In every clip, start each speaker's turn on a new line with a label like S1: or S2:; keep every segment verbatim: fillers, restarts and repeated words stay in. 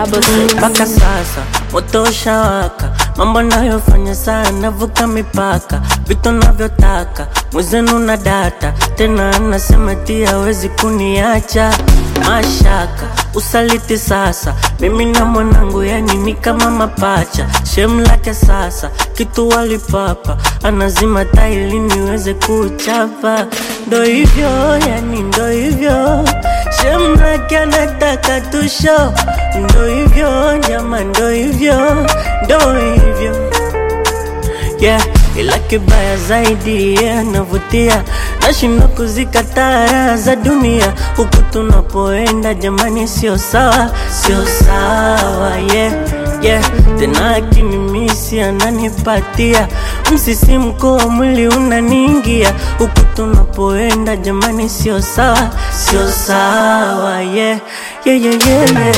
S1: double six.
S2: Mpaka sasa moto ushawaka, mambo nayofanya sana vuka mipaka, vitu navyotaka mwezenu na data, tena anasema tia hawezi kuniacha. Mashaka usaliti sasa, mimi na mwanangu yani ni kama mapacha. Shem lake sasa kitu walipapa, anazima taili niweze kuchapa. Ndo hivyo yani ndo hivyo, shem lake anataka tusho. Ndo hivyo jama ndo hivyo, ndo hivyo yeah. Ila kibaya zaidi yeah, navutia, nashindwa kuzikataa raha za dunia. Huku tunapoenda jamani sio sawa, sio sawa yeah, yeah. Tena akinimisi ananipatia msisimko wa mwili unaniingia. Huku tunapoenda jamani sio sawa, sio sawa yeah, yeah, yeah, yeah, yeah.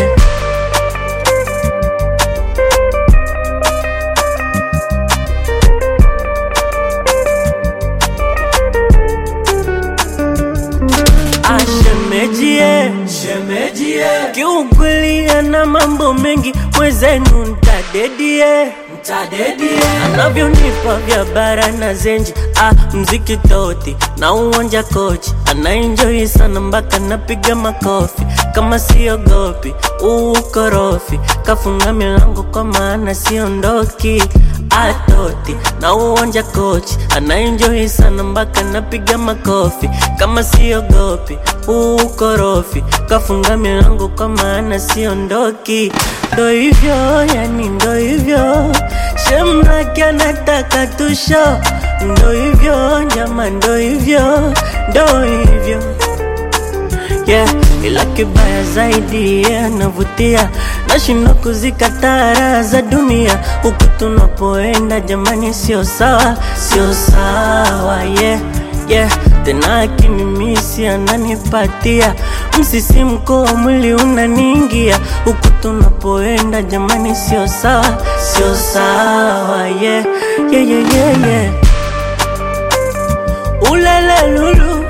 S2: Shemejie, shemejie, kiukweli ana mambo mengi, mwezenu ntadedie, ntadedie. Anavyonipa vya bara na zenji, ah, mziki toti na uwanja kochi. Anaenjoy sana mpaka napiga makofi, kama siogopi ukorofi. Kafunga milango kwa maana siondoki, atoti na uwanja kochi. Anaenjoy sana mpaka napiga makofi, kama siogopi ukorofi. Kafunga milango kwa maana siondoki. Ndo hivyo yani ndo hivyo, shem lake anataka tusho. Ndo hivyo jama ndo hivyo, ndo hivyo yeah. Ila kibaya zaidi yeah, navutia, nashindwa kuzikataa raha za dunia. Huku tunapoenda jamani sio sawa, sio sawa yeah, yeah. Tena akinimisi ananipatia msisimko wa mwili unaniingia. Huku tunapoenda jamani sio sawa, sio sawa yeah, yeah, yeah, yeah, yeah. Ulala lulu,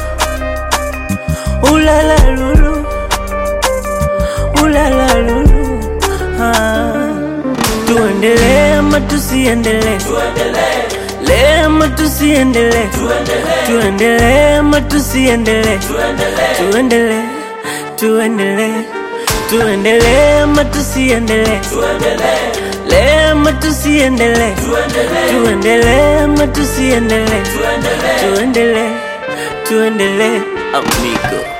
S2: ulala lulu, ulala lulu ah. Tuendelee ama tusiendelee? Tuendelee ama tusiendelee? Tuendelee ama tusiendelee? Tuendelee, tuendelee, tuendelee ama tusiendelee? Tuendelee ama tusiendelee? Tuendelee ama tusiendelee? Tuendelee, tuendelee amigo.